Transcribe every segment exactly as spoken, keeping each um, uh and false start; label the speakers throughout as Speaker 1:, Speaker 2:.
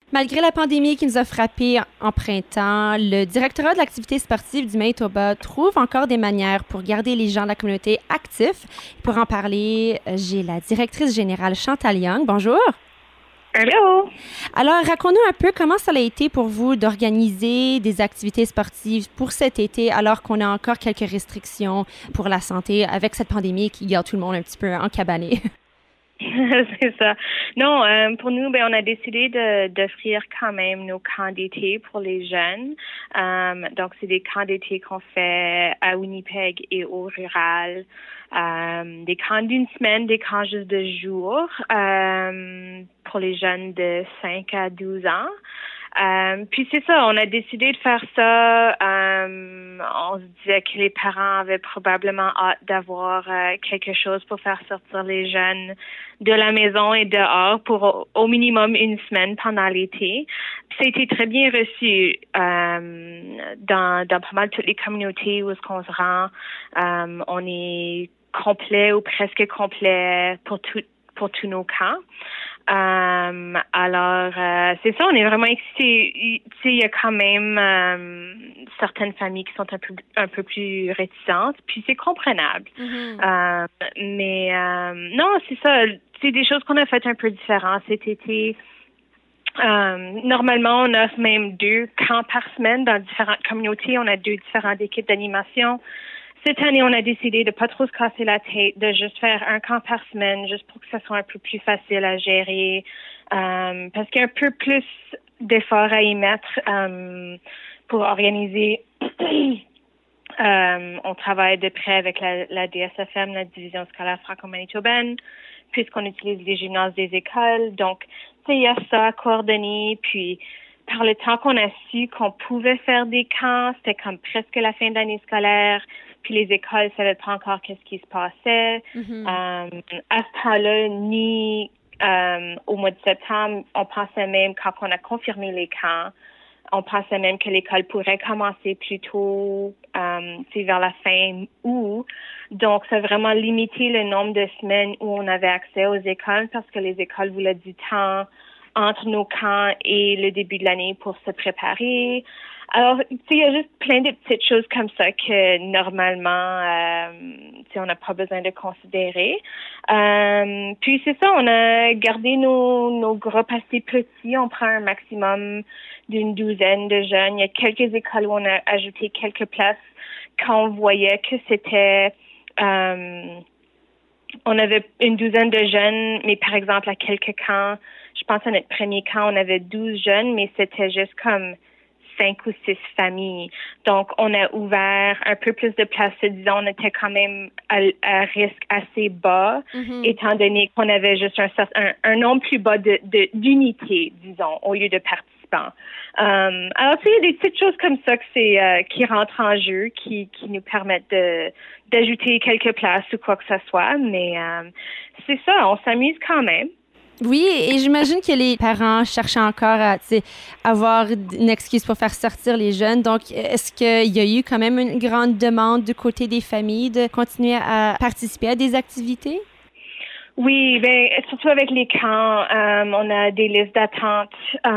Speaker 1: Malgré la pandémie qui nous a frappés en printemps, le directorat de l'activité sportive du Manitoba trouve encore des manières pour garder les gens de la communauté actifs. Pour en parler, j'ai la directrice générale Chantal Young. Bonjour.
Speaker 2: Allô?
Speaker 1: Alors, raconte-nous un peu comment ça a été pour vous d'organiser des activités sportives pour cet été alors qu'on a encore quelques restrictions pour la santé avec cette pandémie qui garde tout le monde un petit peu encabané.
Speaker 2: C'est ça. Non, euh, pour nous, ben, on a décidé de, d'offrir quand même nos camps d'été pour les jeunes. Euh, donc, c'est des camps d'été qu'on fait à Winnipeg et au rural. Euh, des camps d'une semaine, des camps juste de jours euh, pour les jeunes de cinq à douze ans. Euh, puis c'est ça, on a décidé de faire ça. Euh, on se disait que les parents avaient probablement hâte d'avoir euh, quelque chose pour faire sortir les jeunes de la maison et dehors pour au, au minimum une semaine pendant l'été. Puis ça a été très bien reçu euh, dans, dans pas mal toutes les communautés où est-ce qu'on se rend. Euh, on est complet ou presque complet pour tout, pour tous nos camps. Euh, alors, euh, c'est ça, on est vraiment excités. Tu sais, il y a quand même euh, certaines familles qui sont un peu un peu plus réticentes, puis c'est comprenable. Mm-hmm. Euh, mais euh, non, c'est ça, c'est des choses qu'on a faites un peu différentes cet été. Euh, normalement, on offre même deux camps par semaine dans différentes communautés. On a deux différentes équipes d'animation. Cette année, on a décidé de pas trop se casser la tête, de juste faire un camp par semaine, juste pour que ça soit un peu plus facile à gérer, euh, parce qu'il y a un peu plus d'efforts à y mettre euh, pour organiser. euh, on travaille de près avec la, la D S F M, la Division scolaire franco-manitobaine, puisqu'on utilise les gymnases des écoles. Donc, tu sais, il y a ça à coordonner, puis par le temps qu'on a su qu'on pouvait faire des camps, c'était comme presque la fin de l'année scolaire, puis les écoles ne savaient pas encore qu'est-ce qui se passait. Mm-hmm. Euh, à ce temps-là, ni euh, au mois de septembre, on pensait même, quand on a confirmé les camps, on pensait même que l'école pourrait commencer plus tôt, euh, c'est vers la fin août. Donc, ça a vraiment limité le nombre de semaines où on avait accès aux écoles parce que les écoles voulaient du temps entre nos camps et le début de l'année pour se préparer. Alors, tu sais, il y a juste plein de petites choses comme ça que normalement, euh, tu sais, on n'a pas besoin de considérer. Euh, puis c'est ça, on a gardé nos, nos groupes assez petits. On prend un maximum d'une douzaine de jeunes. Il y a quelques écoles où on a ajouté quelques places quand on voyait que c'était... Euh, on avait une douzaine de jeunes, mais par exemple, à quelques camps, je pense à notre premier camp, on avait douze jeunes, mais c'était juste comme cinq ou six familles. Donc, on a ouvert un peu plus de place. Disons, on était quand même à, à risque assez bas, mm-hmm. étant donné qu'on avait juste un, un, un nombre plus bas de, de, d'unités, disons, au lieu de participants. Um, alors, tu sais, il y a des petites choses comme ça que c'est, euh, qui rentrent en jeu, qui, qui nous permettent de, d'ajouter quelques places ou quoi que ce soit. Mais euh, c'est ça, on s'amuse quand même.
Speaker 1: Oui, et j'imagine que les parents cherchent encore à avoir une excuse pour faire sortir les jeunes. Donc, est-ce qu'il y a eu quand même une grande demande du côté des familles de continuer à participer à des activités?
Speaker 2: Oui, ben surtout avec les camps, euh, on a des listes d'attente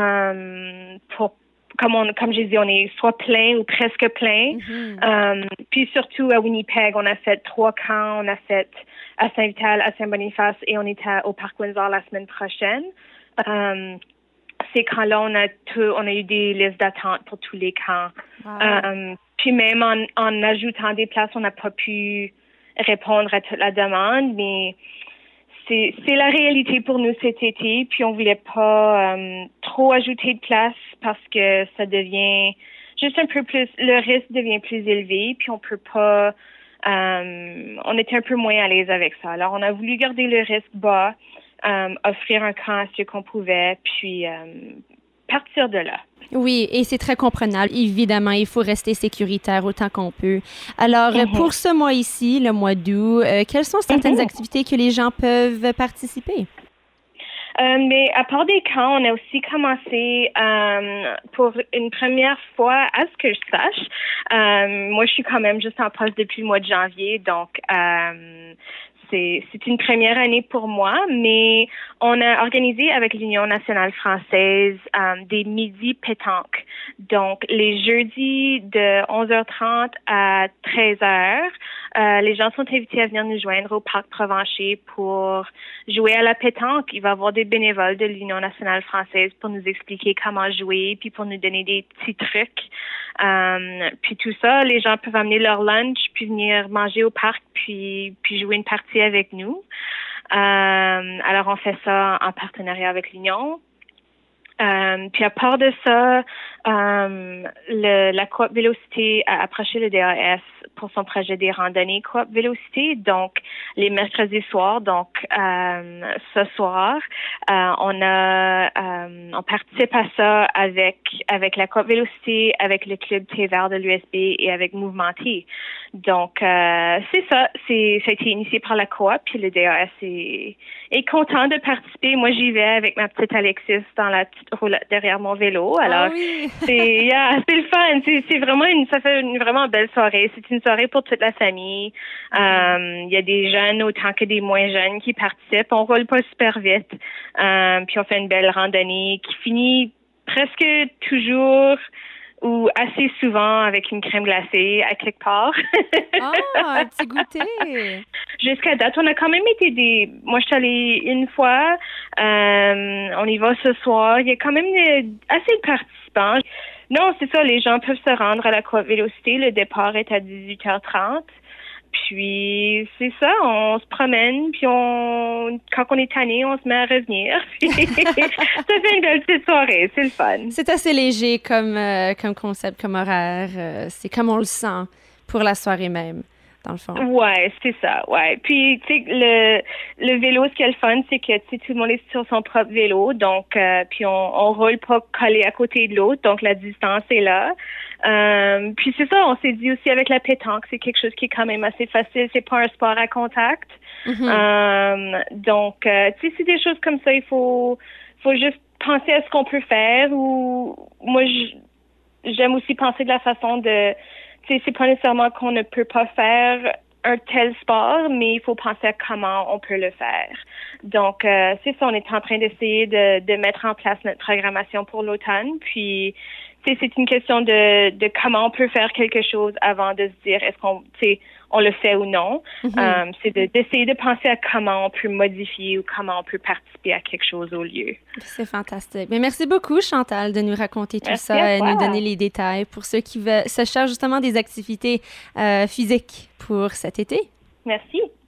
Speaker 2: euh, pour comme on comme j'ai dit, on est soit plein ou presque plein. Mm-hmm. Euh, puis surtout à Winnipeg, on a fait trois camps, on a fait à Saint-Vital, à Saint-Boniface et on est à, au Parc Windsor la semaine prochaine. Euh, ces camps-là, on a tout, on a eu des listes d'attente pour tous les camps. Wow. Euh, puis même en, en ajoutant des places, on n'a pas pu répondre à toute la demande, mais c'est, c'est la réalité pour nous cet été. Puis on voulait pas euh, trop ajouter de place parce que ça devient juste un peu plus, le risque devient plus élevé. Puis on peut pas, euh, on était un peu moins à l'aise avec ça. Alors on a voulu garder le risque bas, euh, offrir un camp à ceux qu'on pouvait, puis euh, partir de là.
Speaker 1: Oui, et c'est très comprenable. Évidemment, il faut rester sécuritaire autant qu'on peut. Alors, mm-hmm. pour ce mois ici, le mois d'août, euh, quelles sont certaines mm-hmm. activités que les gens peuvent participer?
Speaker 2: Euh, mais à part des camps, on a aussi commencé euh, pour une première fois, à ce que je sache. Euh, moi, je suis quand même juste en poste depuis le mois de janvier, donc euh, c'est, c'est une première année pour moi, mais on a organisé avec l'Union nationale française euh, des midis pétanque. Donc, les jeudis de onze heures trente à treize heures, euh, les gens sont invités à venir nous joindre au Parc Provencher pour jouer à la pétanque. Il va y avoir des bénévoles de l'Union nationale française pour nous expliquer comment jouer, puis pour nous donner des petits trucs. Euh, puis tout ça, les gens peuvent amener leur lunch, puis venir manger au parc, puis, puis jouer une partie avec nous. Euh, alors, on fait ça en partenariat avec l'Union. Euh, puis à part de ça, euh, le, la Coop Vélocité a approché le D A S pour son projet des randonnées Coop Vélocité, donc les mercredis soirs. Donc euh, ce soir, euh, on a euh, on participe à ça avec avec la Coop Vélocité, avec le club Thé Vert de l'U S B et avec Mouvement T. Donc euh, c'est ça, c'est ça a été initié par la Coop, puis le D A S est, est content de participer. Moi j'y vais avec ma petite Alexis dans la petite roule derrière mon vélo. Alors,
Speaker 1: oh oui.
Speaker 2: c'est, yeah, c'est le fun. C'est, c'est vraiment une, ça fait une vraiment belle soirée. C'est une soirée pour toute la famille. Il mm-hmm. euh, y a des jeunes autant que des moins jeunes qui participent. On roule pas super vite. Euh, puis on fait une belle randonnée qui finit presque toujours ou assez souvent avec une crème glacée à quelque part.
Speaker 1: Ah, un petit goûter!
Speaker 2: Jusqu'à date, on a quand même été des... Moi, je suis allée une fois. Euh, on y va ce soir. Il y a quand même de... assez de participants. Non, c'est ça, les gens peuvent se rendre à la Coop Vélocité. Le départ est à dix-huit heures trente. Puis, c'est ça, on se promène, puis on, quand on est tanné, on se met à revenir. Puis, ça fait une belle petite soirée, c'est le fun.
Speaker 1: C'est assez léger comme, euh, comme concept, comme horaire. Euh, c'est comme on le sent pour la soirée même, dans le fond.
Speaker 2: Ouais, c'est ça, ouais. Puis, tu sais, le, le vélo, ce qui est le fun, c'est que, tu sais, tout le monde est sur son propre vélo, donc, euh, puis on, on roule pas collé à côté de l'autre, donc la distance est là. Euh, puis c'est ça, on s'est dit aussi avec la pétanque, c'est quelque chose qui est quand même assez facile, c'est pas un sport à contact. Mm-hmm. Euh, donc, euh, tu sais, c'est des choses comme ça, il faut, faut juste penser à ce qu'on peut faire, ou moi, j'aime aussi penser de la façon de, tu sais, c'est pas nécessairement qu'on ne peut pas faire un tel sport, mais il faut penser à comment on peut le faire. Donc, euh, c'est ça, on est en train d'essayer de, de mettre en place notre programmation pour l'automne, puis c'est une question de, de comment on peut faire quelque chose avant de se dire est-ce qu'on on le fait ou non. Mm-hmm. Um, c'est de, d'essayer de penser à comment on peut modifier ou comment on peut participer à quelque chose au lieu.
Speaker 1: C'est fantastique. Mais merci beaucoup, Chantal, de nous raconter tout
Speaker 2: merci
Speaker 1: ça et nous donner les détails pour ceux qui veulent, se cherchent justement des activités euh, physiques pour cet été.
Speaker 2: Merci.